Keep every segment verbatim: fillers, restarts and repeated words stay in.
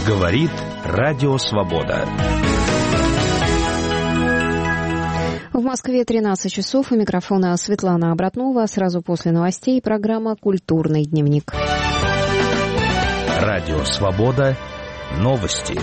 Говорит Радио Свобода. В Москве тринадцать часов. У микрофона Светлана Обратнова. Сразу после новостей программа «Культурный дневник». Радио Свобода. Новости.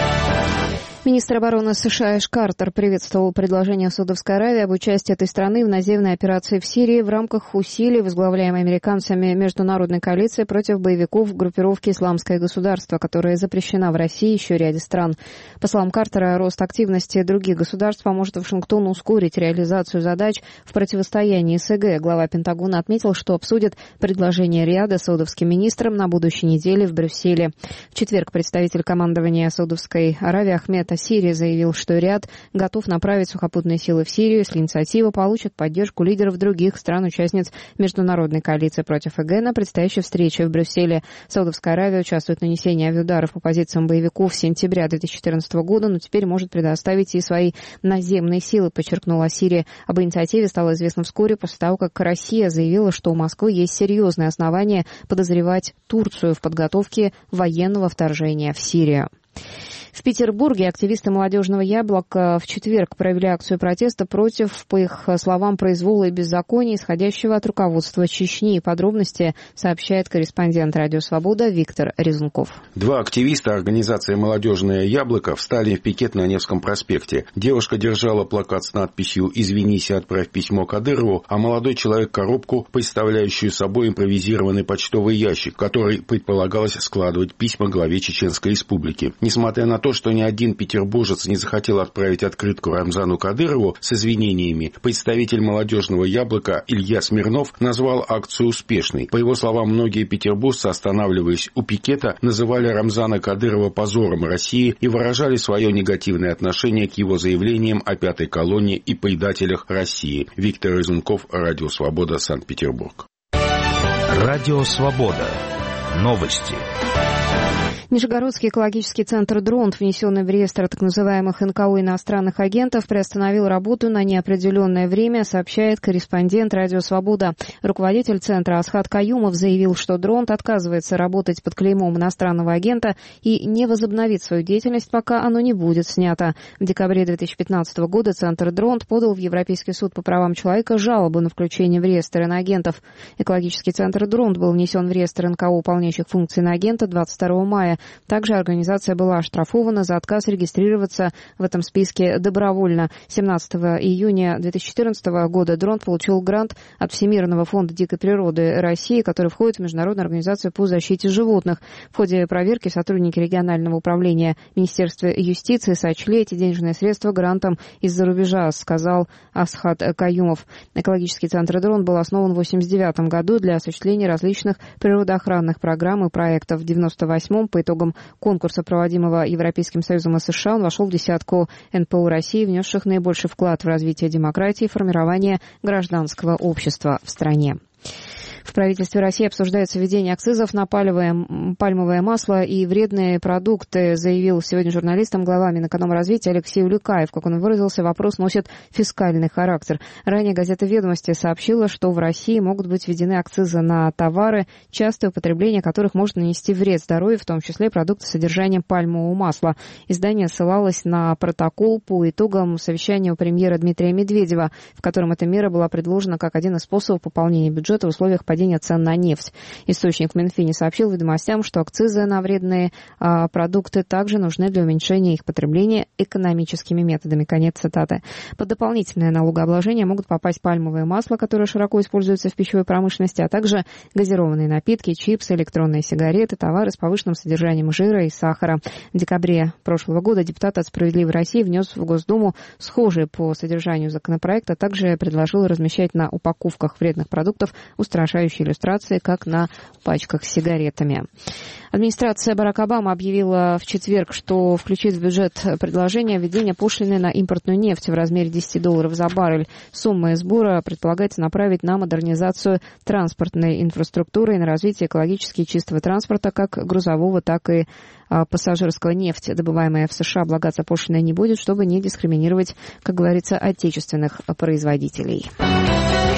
Министр обороны США Эш Картер приветствовал предложение Саудовской Аравии об участии этой страны в наземной операции в Сирии в рамках усилий, возглавляемой американцами международной коалиции против боевиков группировки «Исламское государство», которая запрещена в России и еще ряде стран. По словам Картера, рост активности других государств поможет Вашингтону ускорить реализацию задач в противостоянии СГ. Глава Пентагона отметил, что обсудит предложение Риада с саудовским министром на будущей неделе в Брюсселе. В четверг представитель командования Саудовской Аравии Ахмед Сирия заявил, что Риад готов направить сухопутные силы в Сирию, если инициатива получит поддержку лидеров других стран-участниц международной коалиции против ИГ на предстоящей встрече в Брюсселе. Саудовская Аравия участвует в нанесении авиаударов по позициям боевиков с сентября две тысячи четырнадцатого года, но теперь может предоставить и свои наземные силы, подчеркнула Сирия. Об инициативе стало известно вскоре после того, как Россия заявила, что у Москвы есть серьезные основания подозревать Турцию в подготовке военного вторжения в Сирию. В Петербурге активисты «Молодежного яблока» в четверг провели акцию протеста против, по их словам, произвола и беззакония, исходящего от руководства Чечни. Подробности сообщает корреспондент «Радио Свобода» Виктор Резунков. Два активиста организации «Молодежное яблоко» встали в пикет на Невском проспекте. Девушка держала плакат с надписью «Извинись и отправь письмо Кадырову», а молодой человек коробку, представляющую собой импровизированный почтовый ящик, в который предполагалось складывать письма главе Чеченской Республики. Несмотря на то, что ни один петербуржец не захотел отправить открытку Рамзану Кадырову с извинениями, представитель «Молодежного яблока» Илья Смирнов назвал акцию успешной. По его словам, многие петербуржцы, останавливаясь у пикета, называли Рамзана Кадырова позором России и выражали свое негативное отношение к его заявлениям о пятой колонне и предателях России. Виктор Резунков, Радио Свобода, Санкт-Петербург. Радио Свобода. Новости. Нижегородский экологический центр «Дронт», внесенный в реестр так называемых эн ка о иностранных агентов, приостановил работу на неопределенное время, сообщает корреспондент «Радио Свобода». Руководитель центра Асхат Каюмов заявил, что «Дронт» отказывается работать под клеймом иностранного агента и не возобновит свою деятельность, пока оно не будет снято. В декабре две тысячи пятнадцатого года центр «Дронт» подал в Европейский суд по правам человека жалобу на включение в реестр иноагентов. Экологический центр «Дронт» был внесен в реестр эн ка о, выполняющих функции иноагента, двадцать второго мая. Также организация была оштрафована за отказ регистрироваться в этом списке добровольно. семнадцатого июня две тысячи четырнадцатого года «Дронт» получил грант от Всемирного фонда дикой природы России, который входит в Международную организацию по защите животных. В ходе проверки сотрудники регионального управления Министерства юстиции сочли эти денежные средства грантом из-за рубежа, сказал Асхат Каюмов. Экологический центр «Дронт» был основан в восемьдесят девятом году для осуществления различных природоохранных программ и проектов. В девяносто восьмом по итогам конкурса, проводимого Европейским Союзом и США, он вошел в десятку эн пэ о России, внесших наибольший вклад в развитие демократии и формирование гражданского общества в стране. В правительстве России обсуждается введение акцизов на пальмовое, пальмовое масло и вредные продукты, заявил сегодня журналистам глава Минэкономразвития Алексей Улюкаев. Как он выразился, вопрос носит фискальный характер. Ранее газета «Ведомости» сообщила, что в России могут быть введены акцизы на товары, частое употребление которых может нанести вред здоровью, в том числе продукты с содержанием пальмового масла. Издание ссылалось на протокол по итогам совещания у премьера Дмитрия Медведева, в котором эта мера была предложена как один из способов пополнения бюджета в условиях падения цен на нефть. Источник в Минфине сообщил «Ведомостям», что акцизы на вредные а, продукты также нужны для уменьшения их потребления экономическими методами. Конец цитаты. Под дополнительное налогообложение могут попасть пальмовое масло, которое широко используется в пищевой промышленности, а также газированные напитки, чипсы, электронные сигареты, товары с повышенным содержанием жира и сахара. В декабре прошлого года депутат от «Справедливой России» внес в Госдуму схожий по содержанию законопроект, а также предложил размещать на упаковках вредных продуктов устрашающие иллюстрации, как на пачках с сигаретами. Администрация Барака Обамы объявила в четверг, что включит в бюджет предложение введения пошлины на импортную нефть в размере десять долларов за баррель. Сумма сбора предполагается направить на модернизацию транспортной инфраструктуры и на развитие экологически чистого транспорта, как грузового, так и а, пассажирского. Нефть, добываемая в США, облагаться пошлиной не будет, чтобы не дискриминировать, как говорится, отечественных производителей.